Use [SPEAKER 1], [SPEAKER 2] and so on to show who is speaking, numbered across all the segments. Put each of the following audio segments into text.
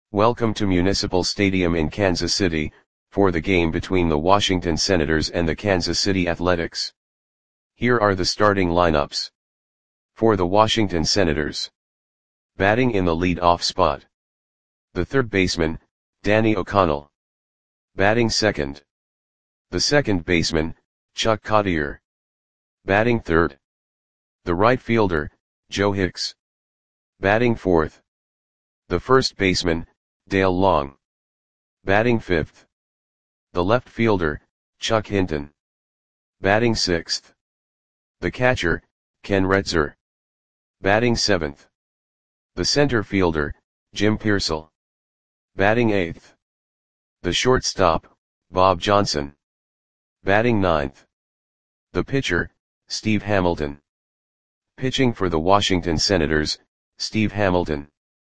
[SPEAKER 1] Welcome to Municipal Stadium in Kansas City, for the game between the Washington Senators and the Kansas City Athletics. Here are the starting lineups. For the Washington Senators. Batting in the lead-off spot. The third baseman, Danny O'Connell. Batting second. The second baseman, Chuck Cottier. Batting third. The right fielder, Joe Hicks. Batting fourth. The first baseman, Dale Long. Batting fifth. The left fielder, Chuck Hinton. Batting sixth. The catcher, Ken Retzer. Batting seventh. The center fielder, Jim Piersall. Batting eighth. The shortstop, Bob Johnson. Batting ninth. The pitcher, Steve Hamilton. Pitching for the Washington Senators, Steve Hamilton.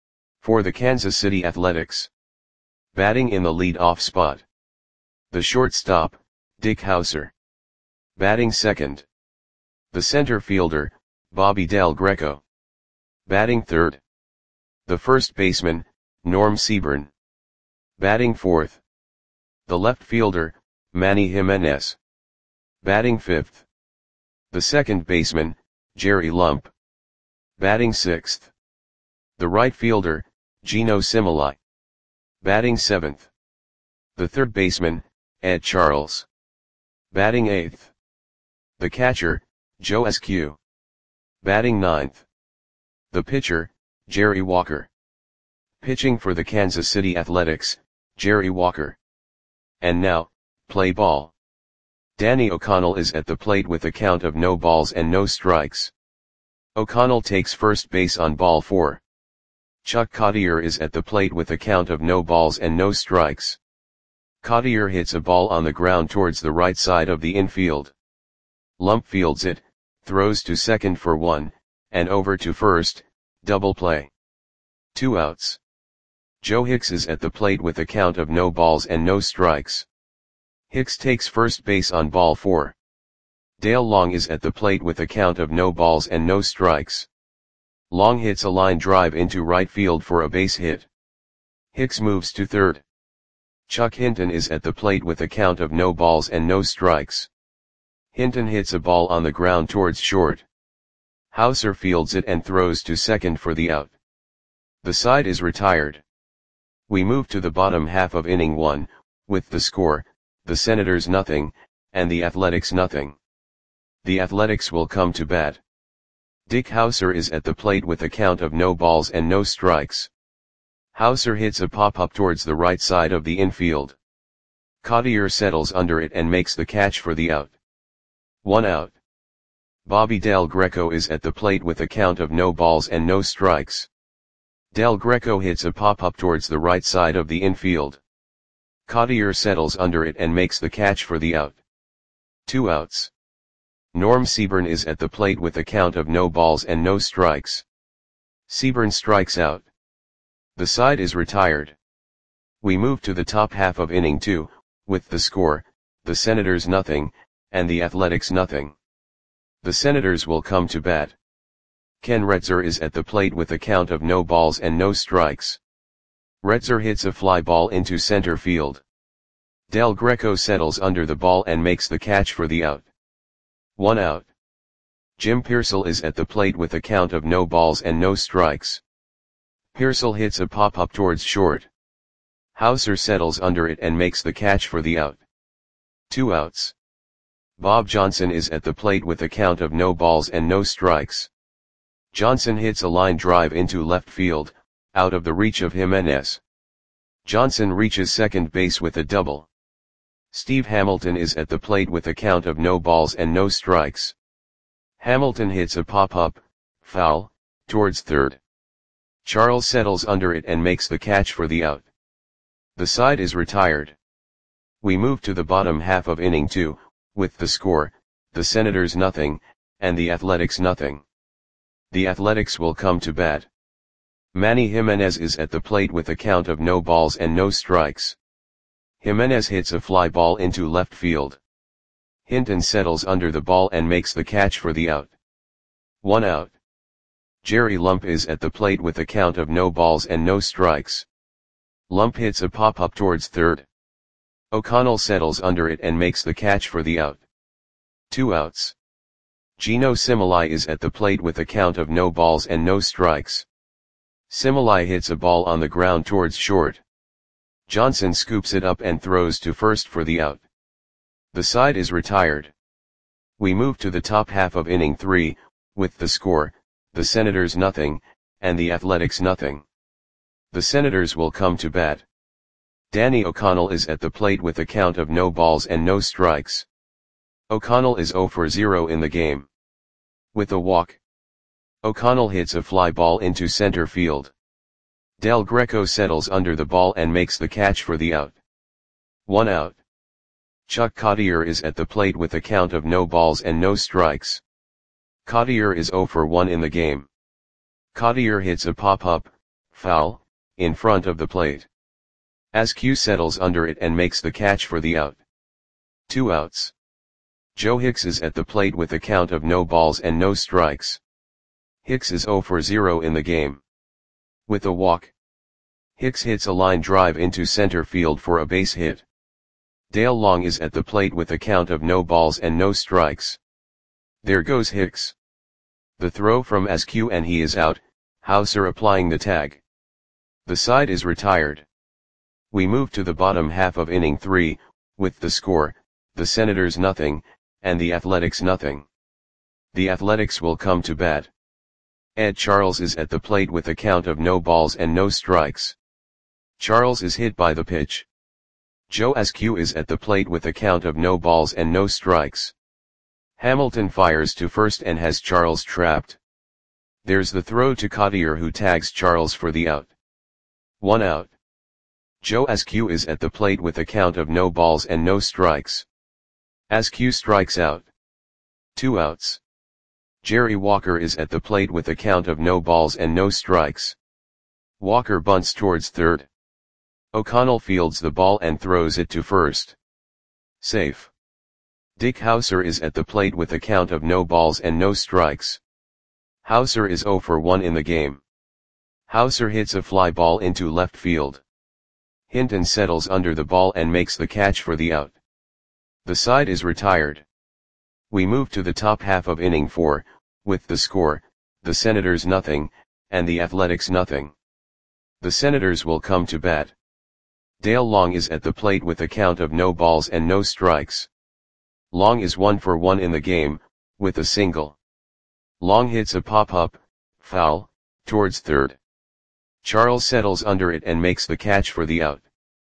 [SPEAKER 1] For the Kansas City Athletics. Batting in the lead-off spot. The shortstop, Dick Hauser. Batting second. The center fielder, Bobby Del Greco. Batting third. The first baseman, Norm Seaburn. Batting fourth. The left fielder, Manny Jimenez. Batting fifth. The second baseman, Jerry Lump. Batting sixth. The right fielder, Geno Simili. Batting seventh. The third baseman, Ed Charles. Batting eighth. The catcher, Joe Askew. Batting ninth. The pitcher, Jerry Walker. Pitching for the Kansas City Athletics, Jerry Walker. And now, play ball. Danny O'Connell is at the plate with a count of no balls and no strikes. O'Connell takes first base on ball 4. Chuck Cottier is at the plate with a count of no balls and no strikes. Cottier hits a ball on the ground towards the right side of the infield. Lump fields it, throws to second for 1, and over to first, double play. 2 outs. Joe Hicks is at the plate with a count of no balls and no strikes. Hicks takes first base on ball 4. Dale Long is at the plate with a count of no balls and no strikes. Long hits a line drive into right field for a base hit. Hicks moves to third. Chuck Hinton is at the plate with a count of no balls and no strikes. Hinton hits a ball on the ground towards short. Hauser fields it and throws to second for the out. The side is retired. We move to the bottom half of inning 1, with the score, the Senators 0, and the Athletics 0. The Athletics will come to bat. Dick Hauser is at the plate with a count of no balls and no strikes. Hauser hits a pop-up towards the right side of the infield. Cottier settles under it and makes the catch for the out. 1 out. Bobby Del Greco is at the plate with a count of no balls and no strikes. Del Greco hits a pop-up towards the right side of the infield. Cottier settles under it and makes the catch for the out. 2 outs. Norm Seaburn is at the plate with a count of no balls and no strikes. Seaburn strikes out. The side is retired. We move to the top half of inning 2, with the score, the Senators 0, and the Athletics 0. The Senators will come to bat. Ken Retzer is at the plate with a count of no balls and no strikes. Retzer hits a fly ball into center field. Del Greco settles under the ball and makes the catch for the out. 1 out. Jim Piersall is at the plate with a count of no balls and no strikes. Piersall hits a pop-up towards short. Hauser settles under it and makes the catch for the out. 2 outs. Bob Johnson is at the plate with a count of no balls and no strikes. Johnson hits a line drive into left field, out of the reach of Jimenez. Johnson reaches second base with a double. Steve Hamilton is at the plate with a count of no balls and no strikes. Hamilton hits a pop-up, foul, towards third. Charles settles under it and makes the catch for the out. The side is retired. We move to the bottom half of inning 2, with the score, the Senators 0, and the Athletics 0. The Athletics will come to bat. Manny Jimenez is at the plate with a count of no balls and no strikes. Jimenez hits a fly ball into left field. Hinton settles under the ball and makes the catch for the out. 1 out. Jerry Lump is at the plate with a count of no balls and no strikes. Lump hits a pop-up towards third. O'Connell settles under it and makes the catch for the out. 2 outs. Gino Simili is at the plate with a count of no balls and no strikes. Simili hits a ball on the ground towards short. Johnson scoops it up and throws to first for the out. The side is retired. We move to the top half of inning 3, with the score, the Senators nothing, and the Athletics nothing. The Senators will come to bat. Danny O'Connell is at the plate with a count of no balls and no strikes. O'Connell is 0 for 0 in the game. With a walk, O'Connell hits a fly ball into center field. Del Greco settles under the ball and makes the catch for the out. 1 out. Chuck Cottier is at the plate with a count of no balls and no strikes. Cottier is 0 for 1 in the game. Cottier hits a pop-up, foul, in front of the plate. Askew settles under it and makes the catch for the out. 2 outs. Joe Hicks is at the plate with a count of no balls and no strikes. Hicks is 0 for 0 in the game. With a walk, Hicks hits a line drive into center field for a base hit. Dale Long is at the plate with a count of no balls and no strikes. There goes Hicks. The throw from Askew and he is out, Hauser applying the tag. The side is retired. We move to the bottom half of inning 3, with the score, the Senators nothing, and the Athletics nothing. The Athletics will come to bat. Ed Charles is at the plate with a count of no balls and no strikes. Charles is hit by the pitch. Joe Askew is at the plate with a count of no balls and no strikes. Hamilton fires to first and has Charles trapped. There's the throw to Cottier who tags Charles for the out. 1 out. Joe Askew is at the plate with a count of no balls and no strikes. Askew strikes out. 2 outs. Jerry Walker is at the plate with a count of no balls and no strikes. Walker bunts towards third. O'Connell fields the ball and throws it to first. Safe. Dick Hauser is at the plate with a count of no balls and no strikes. Hauser is 0 for 1 in the game. Hauser hits a fly ball into left field. Hinton settles under the ball and makes the catch for the out. The side is retired. We move to the top half of inning 4, with the score, the Senators nothing, and the Athletics nothing. The Senators will come to bat. Dale Long is at the plate with a count of no balls and no strikes. Long is 1 for 1 in the game, with a single. Long hits a pop-up, foul, towards third. Charles settles under it and makes the catch for the out.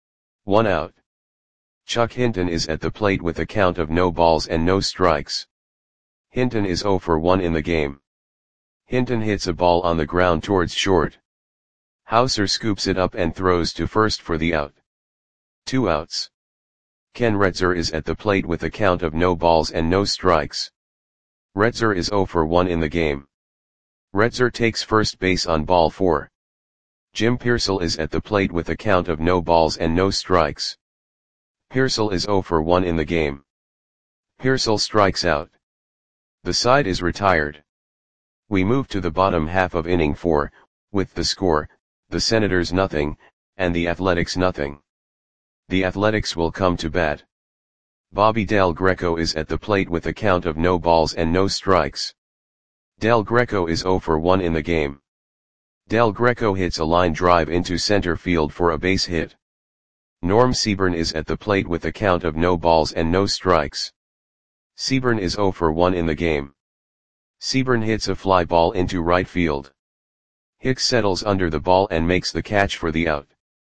[SPEAKER 1] 1 out. Chuck Hinton is at the plate with a count of no balls and no strikes. Hinton is 0 for 1 in the game. Hinton hits a ball on the ground towards short. Hauser scoops it up and throws to first for the out. 2 outs. Ken Retzer is at the plate with a count of no balls and no strikes. Retzer is 0 for 1 in the game. Retzer takes first base on ball 4. Jim Pearsall is at the plate with a count of no balls and no strikes. Pearsall is 0 for 1 in the game. Pearsall strikes out. The side is retired. We move to the bottom half of inning 4, with the score, the Senators nothing, and the Athletics nothing. The Athletics will come to bat. Bobby Del Greco is at the plate with a count of no balls and no strikes. Del Greco is 0 for 1 in the game. Del Greco hits a line drive into center field for a base hit. Norm Seaburn is at the plate with a count of no balls and no strikes. Seaburn is 0 for 1 in the game. Seaburn hits a fly ball into right field. Hicks settles under the ball and makes the catch for the out.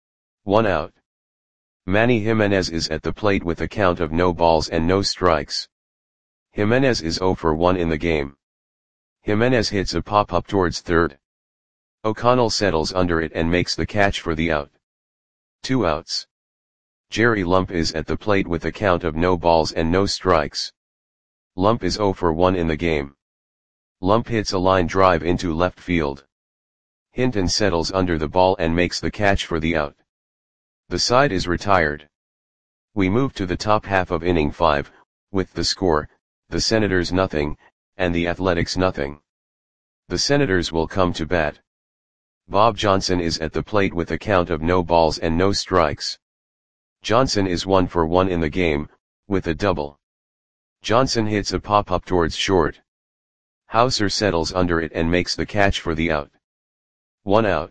[SPEAKER 1] 1 out. Manny Jimenez is at the plate with a count of no balls and no strikes. Jimenez is 0 for 1 in the game. Jimenez hits a pop-up towards third. O'Connell settles under it and makes the catch for the out. 2 outs. Jerry Lump is at the plate with a count of no balls and no strikes. Lump is 0 for 1 in the game. Lump hits a line drive into left field. Hinton settles under the ball and makes the catch for the out. The side is retired. We move to the top half of inning 5, with the score, the Senators nothing, and the Athletics nothing. The Senators will come to bat. Bob Johnson is at the plate with a count of no balls and no strikes. Johnson is 1 for 1 in the game, with a double. Johnson hits a pop-up towards short. Hauser settles under it and makes the catch for the out. 1 out.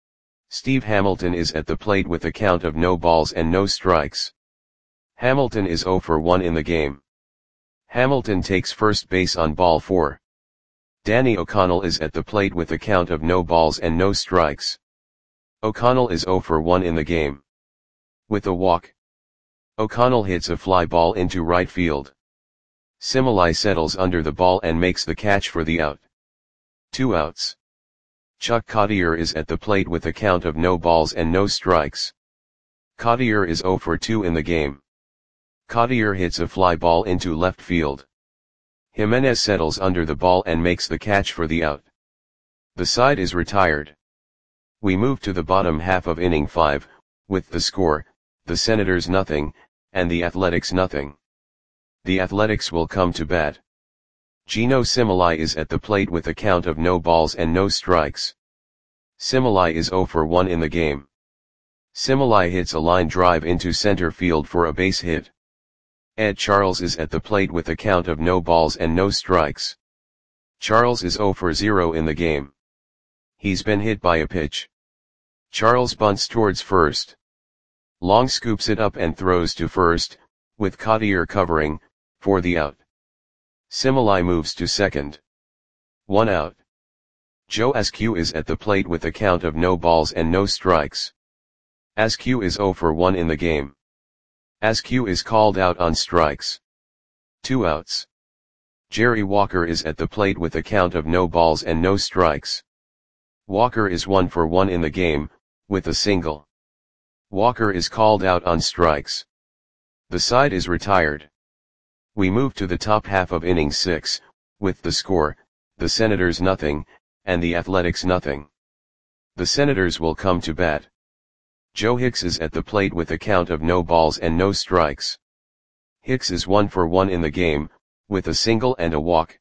[SPEAKER 1] Steve Hamilton is at the plate with a count of no balls and no strikes. Hamilton is 0 for 1 in the game. Hamilton takes first base on ball 4. Danny O'Connell is at the plate with a count of no balls and no strikes. O'Connell is 0 for 1 in the game. With a walk, O'Connell hits a fly ball into right field. Similai settles under the ball and makes the catch for the out. 2 outs. Chuck Cottier is at the plate with a count of no balls and no strikes. Cottier is 0 for 2 in the game. Cottier hits a fly ball into left field. Jimenez settles under the ball and makes the catch for the out. The side is retired. We move to the bottom half of inning 5, with the score, the Senators nothing, and the Athletics nothing. The Athletics will come to bat. Gino Similai is at the plate with a count of no balls and no strikes. Similai is 0 for 1 in the game. Similai hits a line drive into center field for a base hit. Ed Charles is at the plate with a count of no balls and no strikes. Charles is 0 for 0 in the game. He's been hit by a pitch. Charles bunts towards first. Long scoops it up and throws to first, with Cottier covering, for the out. Similai moves to second. 1 out. Joe Askew is at the plate with a count of no balls and no strikes. Askew is 0 for 1 in the game. Askew is called out on strikes. 2 outs. Jerry Walker is at the plate with a count of no balls and no strikes. Walker is 1 for 1 in the game, with a single. Walker is called out on strikes. The side is retired. We move to the top half of inning 6, with the score, the Senators nothing, and the Athletics nothing. The Senators will come to bat. Joe Hicks is at the plate with a count of no balls and no strikes. Hicks is 1 for 1 in the game, with a single and a walk.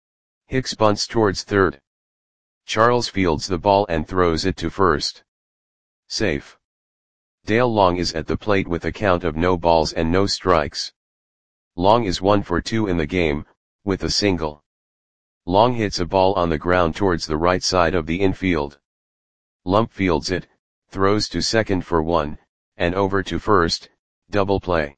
[SPEAKER 1] Hicks bunts towards third. Charles fields the ball and throws it to first. Safe. Dale Long is at the plate with a count of no balls and no strikes. Long is 1 for 2 in the game, with a single. Long hits a ball on the ground towards the right side of the infield. Lump fields it, throws to second for 1, and over to first, double play.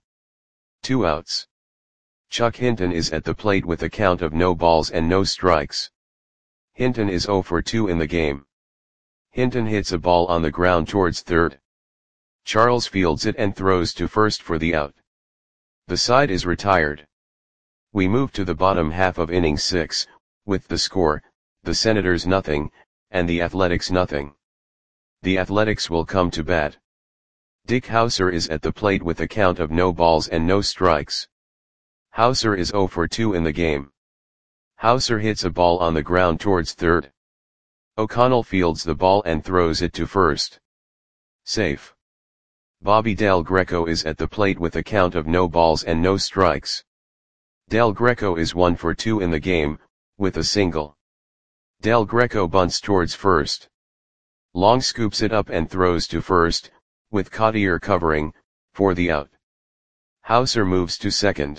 [SPEAKER 1] 2 outs. Chuck Hinton is at the plate with a count of no balls and no strikes. Hinton is 0 for 2 in the game. Hinton hits a ball on the ground towards third. Charles fields it and throws to first for the out. The side is retired. We move to the bottom half of inning 6, with the score, the Senators nothing, and the Athletics nothing. The Athletics will come to bat. Dick Hauser is at the plate with a count of no balls and no strikes. Hauser is 0 for 2 in the game. Hauser hits a ball on the ground towards third. O'Connell fields the ball and throws it to first. Safe. Bobby Del Greco is at the plate with a count of no balls and no strikes. Del Greco is 1 for 2 in the game, with a single. Del Greco bunts towards first. Long scoops it up and throws to first, with Cottier covering, for the out. Hauser moves to second.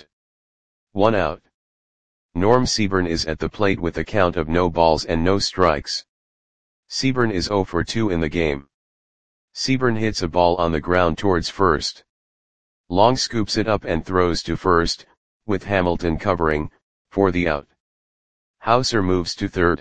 [SPEAKER 1] 1 out. Norm Seaburn is at the plate with a count of no balls and no strikes. Seaburn is 0 for 2 in the game. Seaburn hits a ball on the ground towards first. Long scoops it up and throws to first, with Hamilton covering, for the out. Hauser moves to third.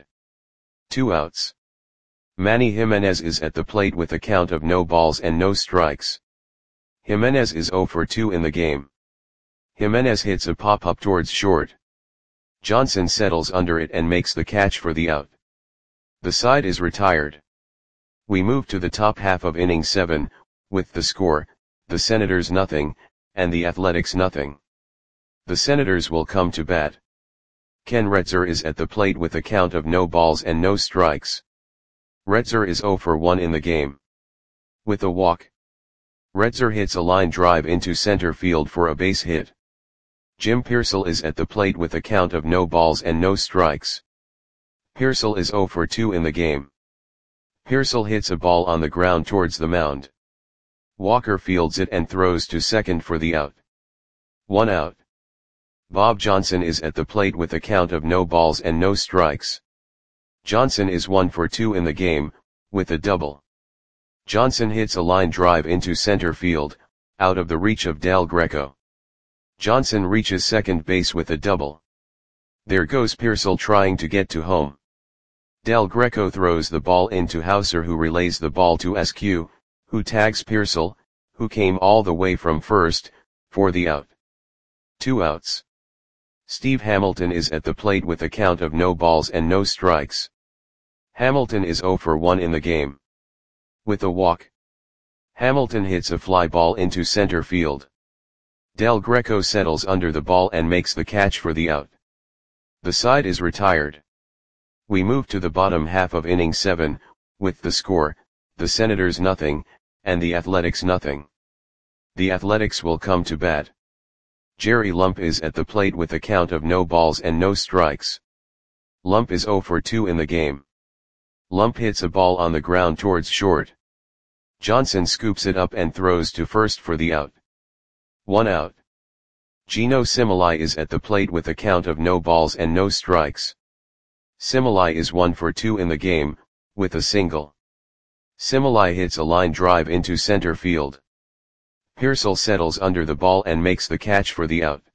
[SPEAKER 1] 2 outs. Manny Jimenez is at the plate with a count of no balls and no strikes. Jimenez is 0 for 2 in the game. Jimenez hits a pop-up towards short. Johnson settles under it and makes the catch for the out. The side is retired. We move to the top half of inning 7, with the score, the Senators nothing, and the Athletics nothing. The Senators will come to bat. Ken Retzer is at the plate with a count of no balls and no strikes. Retzer is 0 for 1 in the game. With a walk, Retzer hits a line drive into center field for a base hit. Jim Pearsall is at the plate with a count of no balls and no strikes. Pearsall is 0 for 2 in the game. Pearsall hits a ball on the ground towards the mound. Walker fields it and throws to second for the out. 1 out. Bob Johnson is at the plate with a count of no balls and no strikes. Johnson is 1 for 2 in the game, with a double. Johnson hits a line drive into center field, out of the reach of Del Greco. Johnson reaches second base with a double. There goes Pearsall trying to get to home. Del Greco throws the ball into Hauser, who relays the ball to SQ, who tags Pearsall, who came all the way from first, for the out. 2 outs. Steve Hamilton is at the plate with a count of no balls and no strikes. Hamilton is 0 for 1 in the game. With a walk, Hamilton hits a fly ball into center field. Del Greco settles under the ball and makes the catch for the out. The side is retired. We move to the bottom half of inning 7, with the score, the Senators nothing, and the Athletics nothing. The Athletics will come to bat. Jerry Lump is at the plate with a count of no balls and no strikes. Lump is 0 for 2 in the game. Lump hits a ball on the ground towards short. Johnson scoops it up and throws to first for the out. 1 out. Gino Similai is at the plate with a count of no balls and no strikes. Similai is 1 for 2 in the game, with a single. Similai hits a line drive into center field. Pearsall settles under the ball and makes the catch for the out.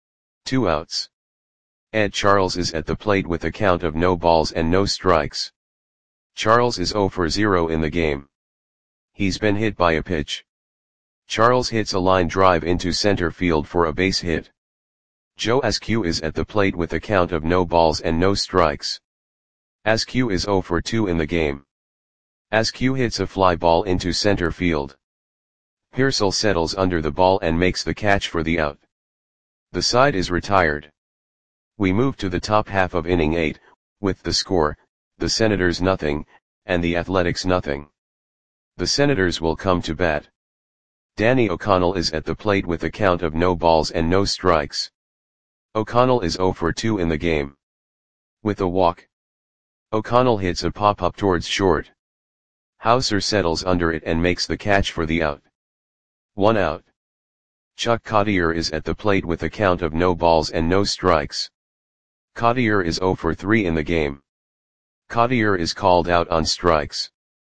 [SPEAKER 1] 2 outs. Ed Charles is at the plate with a count of no balls and no strikes. Charles is 0 for 0 in the game. He's been hit by a pitch. Charles hits a line drive into center field for a base hit. Joe Askew is at the plate with a count of no balls and no strikes. Askew is 0 for 2 in the game. Askew hits a fly ball into center field. Pearsall settles under the ball and makes the catch for the out. The side is retired. We move to the top half of inning 8, with the score, the Senators nothing, and the Athletics nothing. The Senators will come to bat. Danny O'Connell is at the plate with a count of no balls and no strikes. O'Connell is 0 for 2 in the game. With a walk, O'Connell hits a pop-up towards short. Hauser settles under it and makes the catch for the out. 1 out. Chuck Cottier is at the plate with a count of no balls and no strikes. Cottier is 0 for 3 in the game. Cottier is called out on strikes.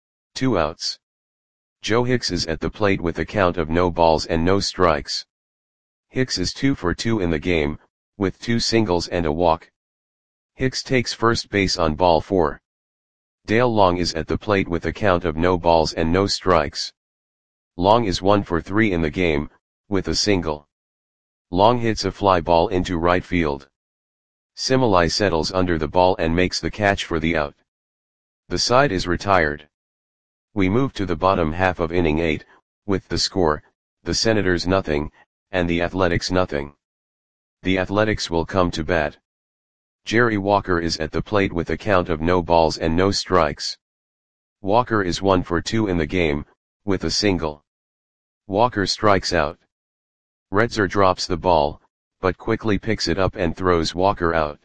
[SPEAKER 1] 2 outs. Joe Hicks is at the plate with a count of no balls and no strikes. Hicks is 2 for 2 in the game, with 2 singles and a walk. Hicks takes first base on ball 4. Dale Long is at the plate with a count of no balls and no strikes. Long is 1 for 3 in the game, with a single. Long hits a fly ball into right field. Similai settles under the ball and makes the catch for the out. The side is retired. We move to the bottom half of inning 8, with the score, the Senators nothing, and the Athletics nothing. The Athletics will come to bat. Jerry Walker is at the plate with a count of no balls and no strikes. Walker is 1 for 2 in the game, with a single. Walker strikes out. Retzer drops the ball, but quickly picks it up and throws Walker out.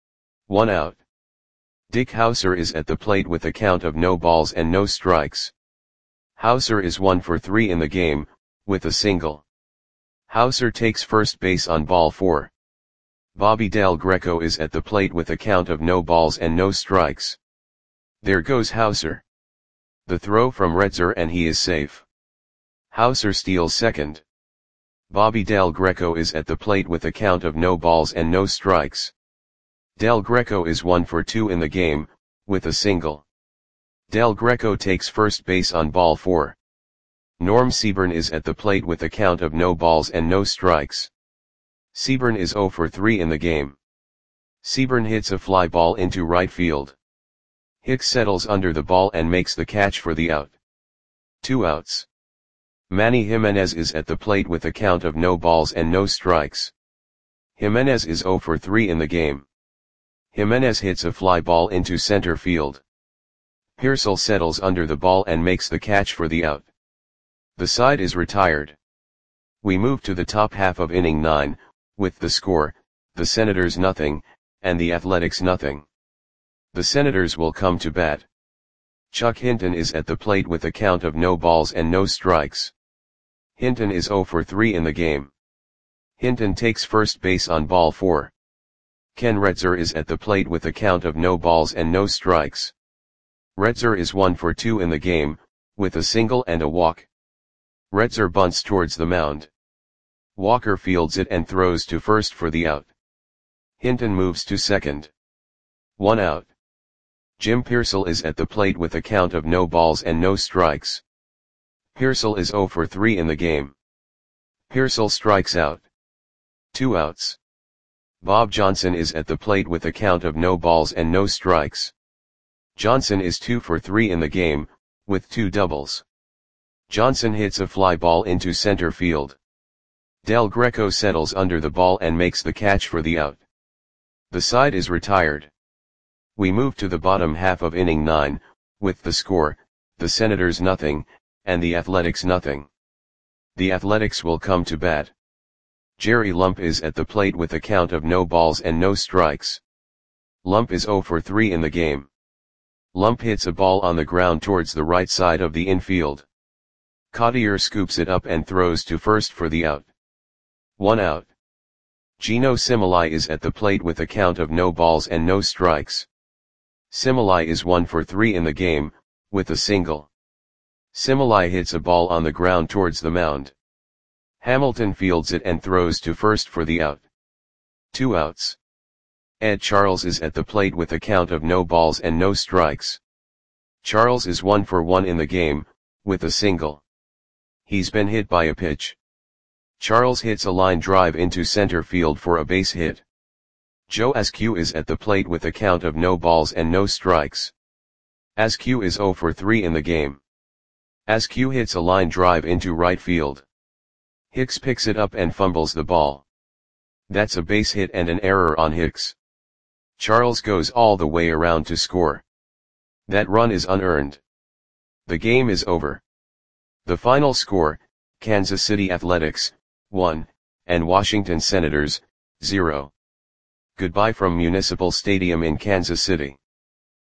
[SPEAKER 1] 1 out. Dick Hauser is at the plate with a count of no balls and no strikes. Hauser is 1 for 3 in the game, with a single. Hauser takes first base on ball 4. Bobby Del Greco is at the plate with a count of no balls and no strikes. There goes Hauser. The throw from Retzer and he is safe. Hauser steals second. Bobby Del Greco is at the plate with a count of no balls and no strikes. Del Greco is 1 for 2 in the game, with a single. Del Greco takes first base on ball 4. Norm Seaburn is at the plate with a count of no balls and no strikes. Seaburn is 0 for 3 in the game. Seaburn hits a fly ball into right field. Hicks settles under the ball and makes the catch for the out. 2 outs. Manny Jimenez is at the plate with a count of no balls and no strikes. Jimenez is 0 for 3 in the game. Jimenez hits a fly ball into center field. Pearsall settles under the ball and makes the catch for the out. The side is retired. We move to the top half of inning 9, with the score, the Senators nothing, and the Athletics nothing. The Senators will come to bat. Chuck Hinton is at the plate with a count of no balls and no strikes. Hinton is 0 for 3 in the game. Hinton takes first base on ball 4. Ken Retzer is at the plate with a count of no balls and no strikes. Retzer is 1 for 2 in the game, with a single and a walk. Retzer bunts towards the mound. Walker fields it and throws to first for the out. Hinton moves to second. 1 out. Jim Piersall is at the plate with a count of no balls and no strikes. Piersall is 0 for 3 in the game. Piersall strikes out. 2 outs. Bob Johnson is at the plate with a count of no balls and no strikes. Johnson is 2 for 3 in the game, with 2 doubles. Johnson hits a fly ball into center field. Del Greco settles under the ball and makes the catch for the out. The side is retired. We move to the bottom half of inning 9, with the score, the Senators nothing, and the Athletics nothing. The Athletics will come to bat. Jerry Lump is at the plate with a count of no balls and no strikes. Lump is 0 for 3 in the game. Lump hits a ball on the ground towards the right side of the infield. Cottier scoops it up and throws to first for the out. 1 out. Gino Similai is at the plate with a count of no balls and no strikes. Similai is 1 for 3 in the game, with a single. Similai hits a ball on the ground towards the mound. Hamilton fields it and throws to first for the out. 2 outs. Ed Charles is at the plate with a count of no balls and no strikes. Charles is 1 for 1 in the game, with a single. He's been hit by a pitch. Charles hits a line drive into center field for a base hit. Joe Askew is at the plate with a count of no balls and no strikes. Askew is 0 for 3 in the game. Askew hits a line drive into right field. Hicks picks it up and fumbles the ball. That's a base hit and an error on Hicks. Charles goes all the way around to score. That run is unearned. The game is over. The final score, Kansas City Athletics, 1, and Washington Senators, 0. Goodbye from Municipal Stadium in Kansas City.